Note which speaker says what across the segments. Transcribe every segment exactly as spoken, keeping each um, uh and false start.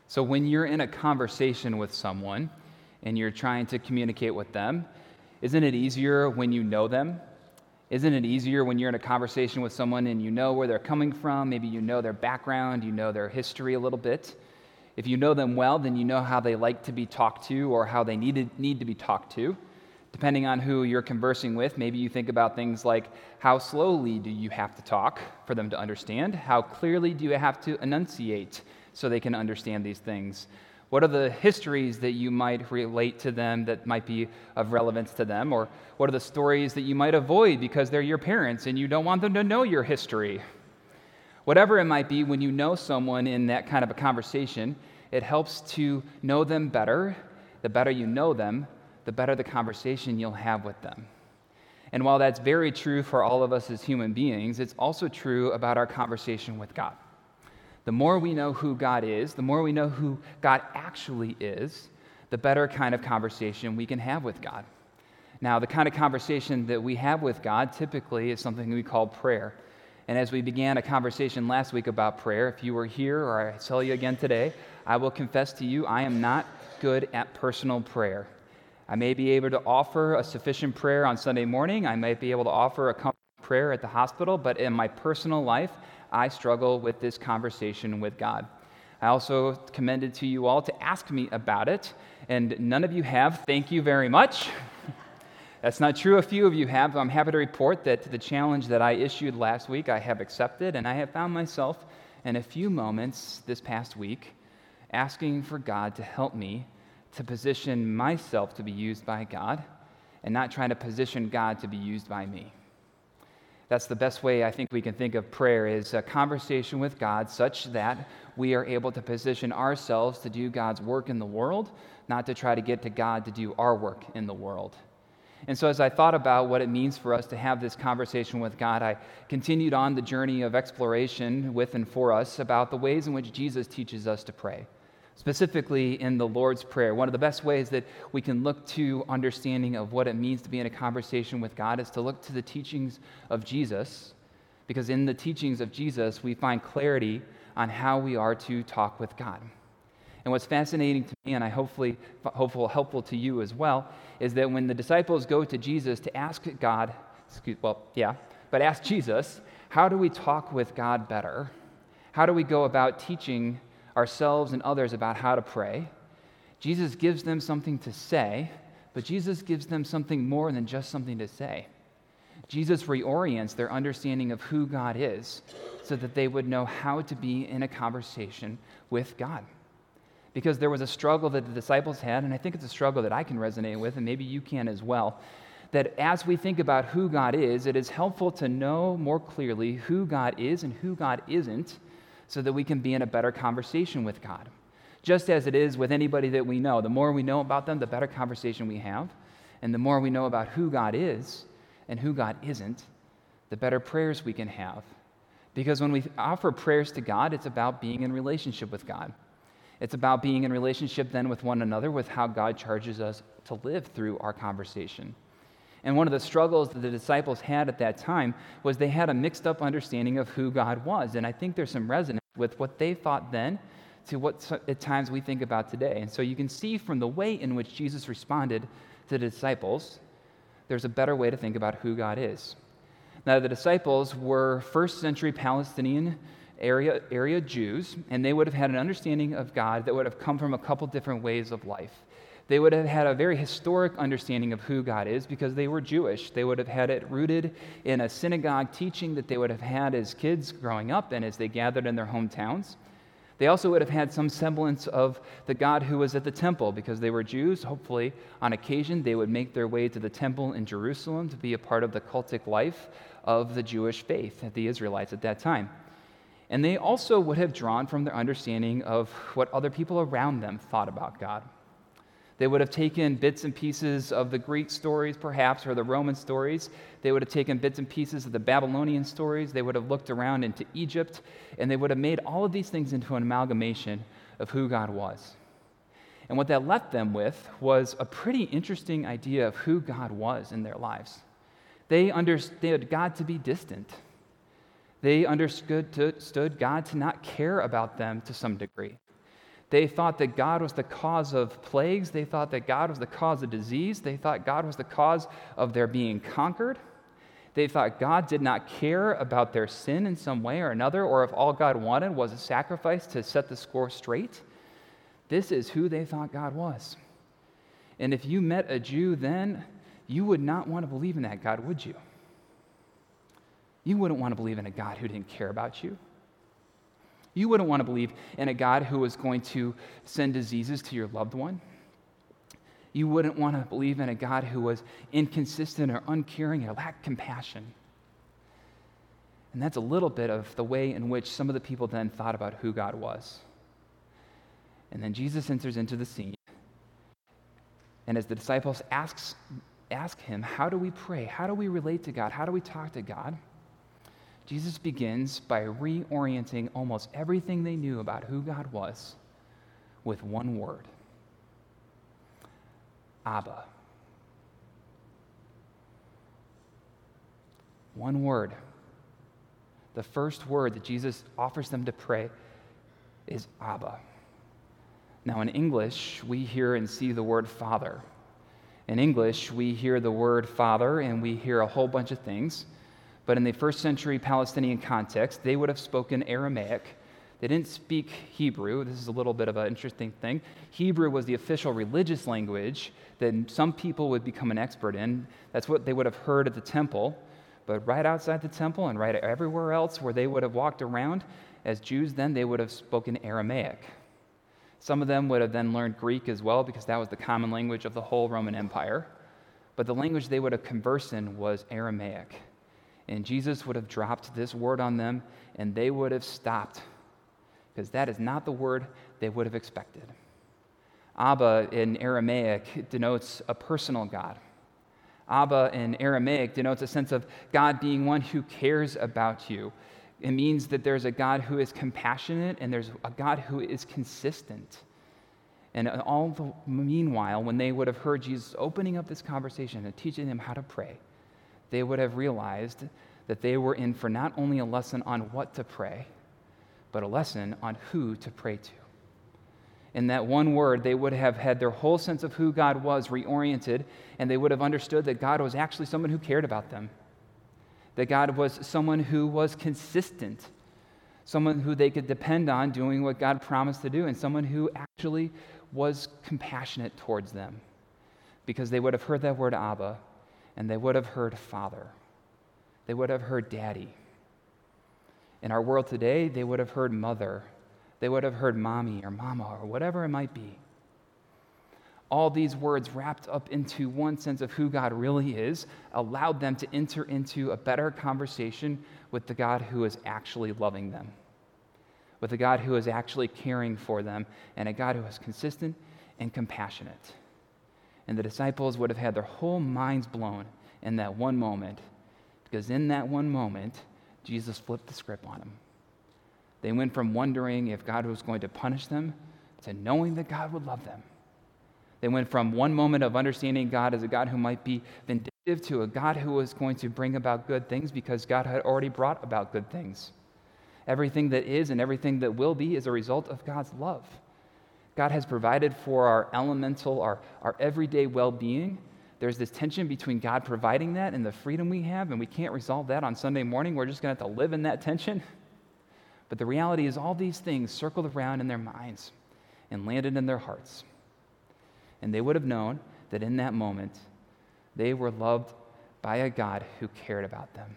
Speaker 1: So when you're in a conversation with someone and you're trying to communicate with them, isn't it easier when you know them? Isn't it easier when you're in a conversation with someone and you know where they're coming from? Maybe you know their background, you know their history a little bit. If you know them well, then you know how they like to be talked to or how they need need to be talked to. Depending on who you're conversing with, maybe you think about things like how slowly do you have to talk for them to understand? How clearly do you have to enunciate so they can understand these things? What are the histories that you might relate to them that might be of relevance to them? Or what are the stories that you might avoid because they're your parents and you don't want them to know your history? Whatever it might be, when you know someone in that kind of a conversation, it helps to know them better. The better you know them, the better the conversation you'll have with them. And while that's very true for all of us as human beings, it's also true about our conversation with God. The more we know who God is, the more we know who God actually is, the better kind of conversation we can have with God. Now, the kind of conversation that we have with God typically is something we call prayer. And as we began a conversation last week about prayer, if you were here or I tell you again today, I will confess to you I am not good at personal prayer. I may be able to offer a sufficient prayer on Sunday morning. I might be able to offer a comforting prayer at the hospital, but in my personal life, I struggle with this conversation with God. I also commended to you all to ask me about it, and none of you have. Thank you very much. That's not true. A few of you have. I'm happy to report that the challenge that I issued last week, I have accepted, and I have found myself in a few moments this past week asking for God to help me to position myself to be used by God and not trying to position God to be used by me. That's the best way I think we can think of prayer, is a conversation with God such that we are able to position ourselves to do God's work in the world, not to try to get to God to do our work in the world. And so as I thought about what it means for us to have this conversation with God, I continued on the journey of exploration with and for us about the ways in which Jesus teaches us to pray. Specifically in the Lord's Prayer, one of the best ways that we can look to understanding of what it means to be in a conversation with God is to look to the teachings of Jesus, because in the teachings of Jesus, we find clarity on how we are to talk with God. And what's fascinating to me, and I hopefully hopeful helpful to you as well, is that when the disciples go to Jesus to ask God, excuse, well, yeah, but ask Jesus, how do we talk with God better? How do we go about teaching ourselves and others about how to pray? Jesus gives them something to say, but Jesus gives them something more than just something to say. Jesus reorients their understanding of who God is so that they would know how to be in a conversation with God. Because there was a struggle that the disciples had, and I think it's a struggle that I can resonate with, and maybe you can as well, that as we think about who God is, it is helpful to know more clearly who God is and who God isn't, so that we can be in a better conversation with God. Just as it is with anybody that we know. The more we know about them, the better conversation we have. And the more we know about who God is and who God isn't, the better prayers we can have. Because when we offer prayers to God, it's about being in relationship with God. It's about being in relationship then with one another, with how God charges us to live through our conversation. And one of the struggles that the disciples had at that time was they had a mixed up understanding of who God was. And I think there's some resonance with what they thought then to what at times we think about today. And so you can see from the way in which Jesus responded to the disciples, there's a better way to think about who God is. Now, the disciples were first century Palestinian area, area Jews, and they would have had an understanding of God that would have come from a couple different ways of life. They would have had a very historic understanding of who God is because they were Jewish. They would have had it rooted in a synagogue teaching that they would have had as kids growing up and as they gathered in their hometowns. They also would have had some semblance of the God who was at the temple because they were Jews. Hopefully, on occasion, they would make their way to the temple in Jerusalem to be a part of the cultic life of the Jewish faith, the Israelites at that time. And they also would have drawn from their understanding of what other people around them thought about God. They would have taken bits and pieces of the Greek stories, perhaps, or the Roman stories. They would have taken bits and pieces of the Babylonian stories. They would have looked around into Egypt, and they would have made all of these things into an amalgamation of who God was. And what that left them with was a pretty interesting idea of who God was in their lives. They understood God to be distant. They understood God to not care about them to some degree. They thought that God was the cause of plagues. They thought that God was the cause of disease. They thought God was the cause of their being conquered. They thought God did not care about their sin in some way or another, or if all God wanted was a sacrifice to set the score straight. This is who they thought God was. And if you met a Jew then, you would not want to believe in that God, would you? You wouldn't want to believe in a God who didn't care about you. You wouldn't want to believe in a God who was going to send diseases to your loved one. You wouldn't want to believe in a God who was inconsistent or uncaring or lacked compassion. And that's a little bit of the way in which some of the people then thought about who God was. And then Jesus enters into the scene. And as the disciples asks, ask him, how do we pray? How do we relate to God? How do we talk to God? Jesus begins by reorienting almost everything they knew about who God was with one word: Abba. One word. The first word that Jesus offers them to pray is Abba. Now, in English, we hear and see the word Father. In English, we hear the word Father and we hear a whole bunch of things. But in the first century Palestinian context, they would have spoken Aramaic. They didn't speak Hebrew. This is a little bit of an interesting thing. Hebrew was the official religious language that some people would become an expert in. That's what they would have heard at the temple. But right outside the temple and right everywhere else where they would have walked around, as Jews then, they would have spoken Aramaic. Some of them would have then learned Greek as well because that was the common language of the whole Roman Empire. But the language they would have conversed in was Aramaic. And Jesus would have dropped this word on them, and they would have stopped, because that is not the word they would have expected. Abba in Aramaic denotes a personal God. Abba in Aramaic denotes a sense of God being one who cares about you. It means that there's a God who is compassionate, and there's a God who is consistent. And all the meanwhile, when they would have heard Jesus opening up this conversation and teaching them how to pray, they would have realized that they were in for not only a lesson on what to pray, but a lesson on who to pray to. In that one word, they would have had their whole sense of who God was reoriented, and they would have understood that God was actually someone who cared about them, that God was someone who was consistent, someone who they could depend on doing what God promised to do, and someone who actually was compassionate towards them, because they would have heard that word Abba, and they would have heard Father. They would have heard Daddy. In our world today, they would have heard Mother. They would have heard Mommy or Mama or whatever it might be. All these words wrapped up into one sense of who God really is allowed them to enter into a better conversation with the God who is actually loving them, with a God who is actually caring for them, and a God who is consistent and compassionate. And the disciples would have had their whole minds blown in that one moment, because in that one moment, Jesus flipped the script on them. They went from wondering if God was going to punish them to knowing that God would love them. They went from one moment of understanding God as a God who might be vindictive to a God who was going to bring about good things because God had already brought about good things. Everything that is and everything that will be is a result of God's love. God has provided for our elemental, our, our everyday well-being. There's this tension between God providing that and the freedom we have, and we can't resolve that on Sunday morning. We're just going to have to live in that tension. But the reality is all these things circled around in their minds and landed in their hearts. And they would have known that in that moment, they were loved by a God who cared about them.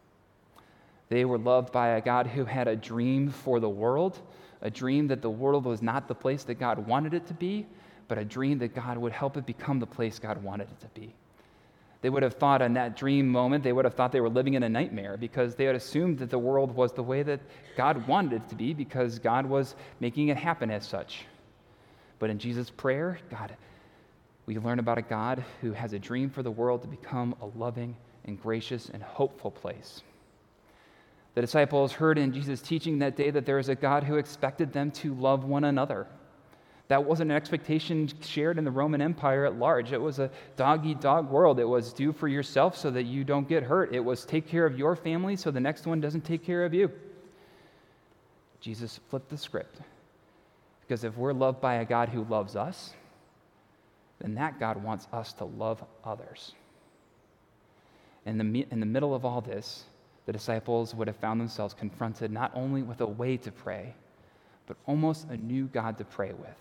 Speaker 1: They were loved by a God who had a dream for the world, a dream that the world was not the place that God wanted it to be, but a dream that God would help it become the place God wanted it to be. They would have thought in that dream moment, they would have thought they were living in a nightmare because they had assumed that the world was the way that God wanted it to be because God was making it happen as such. But in Jesus' prayer, God, we learn about a God who has a dream for the world to become a loving and gracious and hopeful place. The disciples heard in Jesus' teaching that day that there is a God who expected them to love one another. That wasn't an expectation shared in the Roman Empire at large. It was a dog-eat-dog world. It was do for yourself so that you don't get hurt. It was take care of your family so the next one doesn't take care of you. Jesus flipped the script. Because if we're loved by a God who loves us, then that God wants us to love others. In the, in the middle of all this, the disciples would have found themselves confronted not only with a way to pray, but almost a new God to pray with.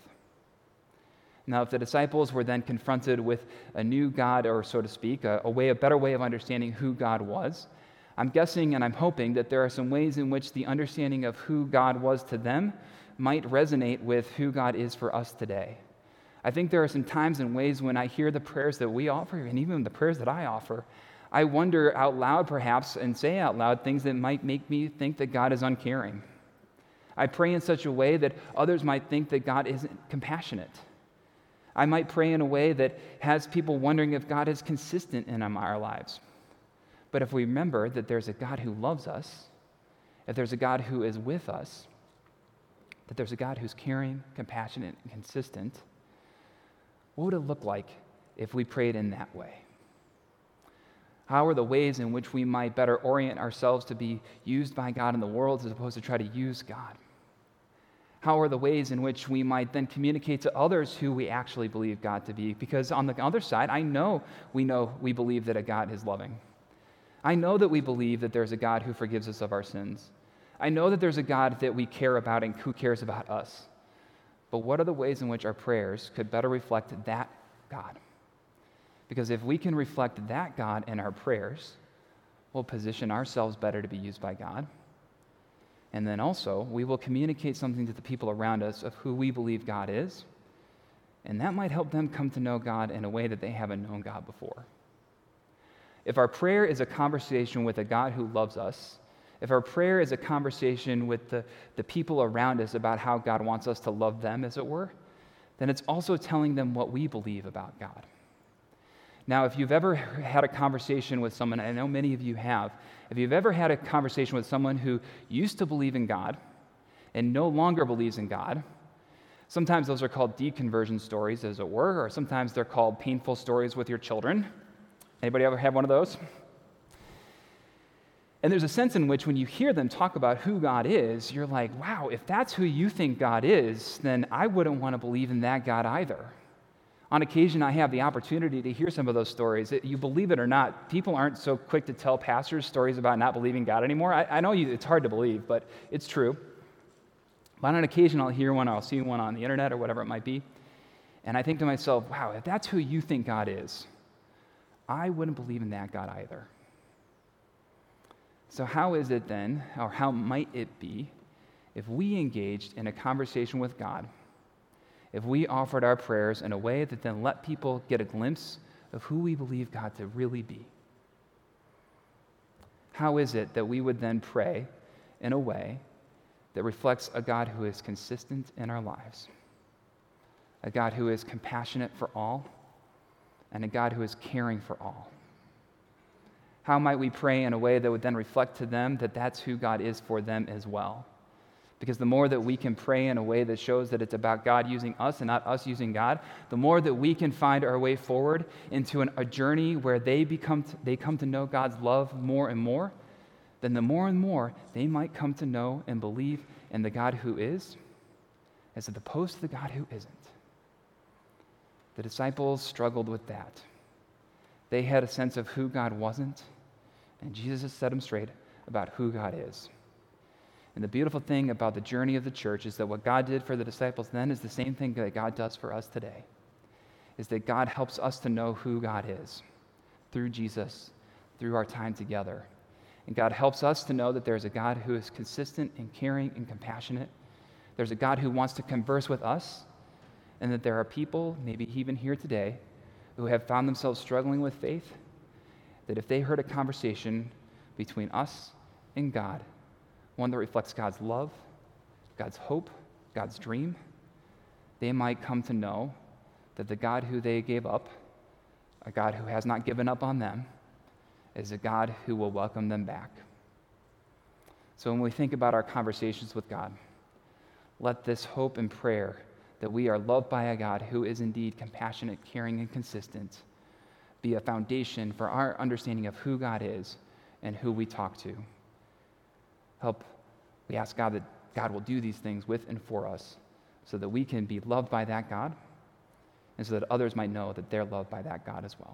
Speaker 1: Now, if the disciples were then confronted with a new God, or so to speak, a, a way, a better way of understanding who God was, I'm guessing and I'm hoping that there are some ways in which the understanding of who God was to them might resonate with who God is for us today. I think there are some times and ways when I hear the prayers that we offer, and even the prayers that I offer, I wonder out loud perhaps and say out loud things that might make me think that God is uncaring. I pray in such a way that others might think that God isn't compassionate. I might pray in a way that has people wondering if God is consistent in our lives. But if we remember that there's a God who loves us, if there's a God who is with us, that there's a God who's caring, compassionate, and consistent, what would it look like if we prayed in that way? How are the ways in which we might better orient ourselves to be used by God in the world as opposed to try to use God? How are the ways in which we might then communicate to others who we actually believe God to be? Because on the other side, I know we know we believe that a God is loving. I know that we believe that there's a God who forgives us of our sins. I know that there's a God that we care about and who cares about us. But what are the ways in which our prayers could better reflect that God? Because if we can reflect that God in our prayers, we'll position ourselves better to be used by God. And then also, we will communicate something to the people around us of who we believe God is, and that might help them come to know God in a way that they haven't known God before. If our prayer is a conversation with a God who loves us, if our prayer is a conversation with the, the people around us about how God wants us to love them, as it were, then it's also telling them what we believe about God. Now, if you've ever had a conversation with someone, I know many of you have, if you've ever had a conversation with someone who used to believe in God and no longer believes in God, sometimes those are called deconversion stories, as it were, or sometimes they're called painful stories with your children. Anybody ever have one of those? And there's a sense in which when you hear them talk about who God is, you're like, wow, if that's who you think God is, then I wouldn't want to believe in that God either. On occasion, I have the opportunity to hear some of those stories. You believe it or not, people aren't so quick to tell pastors stories about not believing God anymore. I, I know you, it's hard to believe, but it's true. But on occasion, I'll hear one, or I'll see one on the internet or whatever it might be, and I think to myself, wow, if that's who you think God is, I wouldn't believe in that God either. So how is it then, or how might it be, if we engaged in a conversation with God, if we offered our prayers in a way that then let people get a glimpse of who we believe God to really be? How is it that we would then pray in a way that reflects a God who is consistent in our lives, a God who is compassionate for all, and a God who is caring for all? How might we pray in a way that would then reflect to them that that's who God is for them as well? Because the more that we can pray in a way that shows that it's about God using us and not us using God, the more that we can find our way forward into an, a journey where they become t- they come to know God's love more and more, then the more and more they might come to know and believe in the God who is, as opposed to the God who isn't. The disciples struggled with that. They had a sense of who God wasn't, and Jesus has set them straight about who God is. And the beautiful thing about the journey of the church is that what God did for the disciples then is the same thing that God does for us today, is that God helps us to know who God is through Jesus, through our time together. And God helps us to know that there's a God who is consistent and caring and compassionate. There's a God who wants to converse with us, and that there are people, maybe even here today, who have found themselves struggling with faith, that if they heard a conversation between us and God, one that reflects God's love, God's hope, God's dream, they might come to know that the God who they gave up, a God who has not given up on them, is a God who will welcome them back. So when we think about our conversations with God, let this hope and prayer that we are loved by a God who is indeed compassionate, caring, and consistent be a foundation for our understanding of who God is and who we talk to. Help, we ask God that God will do these things with and for us so that we can be loved by that God, and so that others might know that they're loved by that God as well.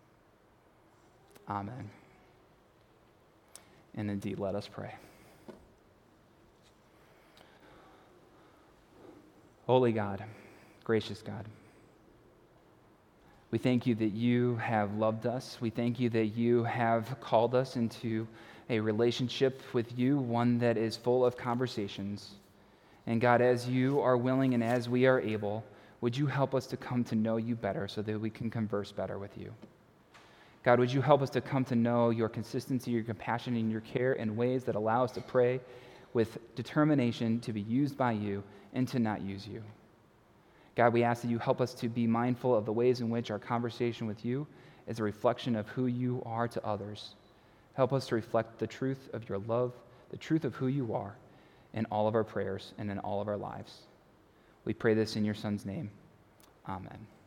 Speaker 1: Amen. And indeed, let us pray. Holy God, gracious God, we thank you that you have loved us. We thank you that you have called us into a relationship with you, one that is full of conversations. And God, as you are willing and as we are able, would you help us to come to know you better so that we can converse better with you? God, would you help us to come to know your consistency, your compassion, and your care in ways that allow us to pray with determination to be used by you and to not use you. God, we ask that you help us to be mindful of the ways in which our conversation with you is a reflection of who you are to others. Help us to reflect the truth of your love, the truth of who you are in all of our prayers and in all of our lives. We pray this in your Son's name. Amen.